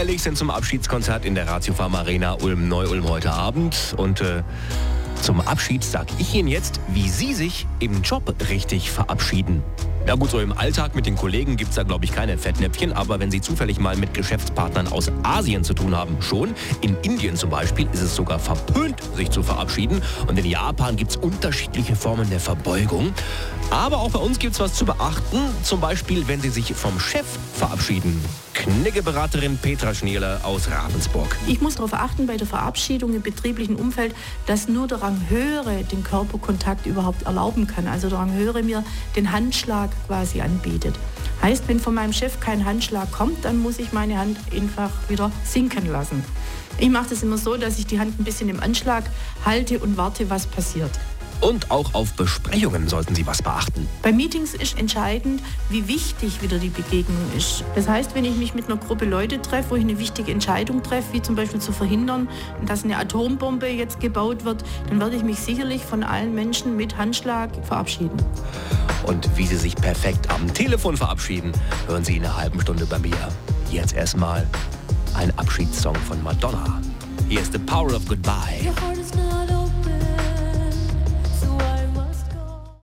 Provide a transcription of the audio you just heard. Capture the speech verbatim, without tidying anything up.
Neuerlich sind zum Abschiedskonzert in der Ratiofarm Arena Ulm-Neu-Ulm heute Abend. Und äh, zum Abschied sage ich Ihnen jetzt, wie Sie sich im Job richtig verabschieden. Ja gut, so im Alltag mit den Kollegen gibt es da, glaube ich, keine Fettnäpfchen. Aber wenn Sie zufällig mal mit Geschäftspartnern aus Asien zu tun haben, schon. In Indien zum Beispiel ist es sogar verpönt, sich zu verabschieden. Und in Japan gibt es unterschiedliche Formen der Verbeugung. Aber auch bei uns gibt es was zu beachten. Zum Beispiel, wenn Sie sich vom Chef verabschieden. Kniggeberaterin Petra Schnierler aus Ravensburg. Ich muss darauf achten, bei der Verabschiedung im betrieblichen Umfeld, dass nur der Ranghöhere den Körperkontakt überhaupt erlauben kann. Also der Ranghöhere mir den Handschlag quasi anbietet. Heißt, wenn von meinem Chef kein Handschlag kommt, dann muss ich meine Hand einfach wieder sinken lassen. Ich mache das immer so, dass ich die Hand ein bisschen im Anschlag halte und warte, was passiert. Und auch auf Besprechungen sollten Sie was beachten. Bei Meetings ist entscheidend, wie wichtig wieder die Begegnung ist. Das heißt, wenn ich mich mit einer Gruppe Leute treffe, wo ich eine wichtige Entscheidung treffe, wie zum Beispiel zu verhindern, dass eine Atombombe jetzt gebaut wird, dann werde ich mich sicherlich von allen Menschen mit Handschlag verabschieden. Und wie Sie sich perfekt am Telefon verabschieden, hören Sie in einer halben Stunde bei mir. Jetzt erstmal ein Abschiedssong von Madonna. Hier ist The Power of Goodbye. Your heart is not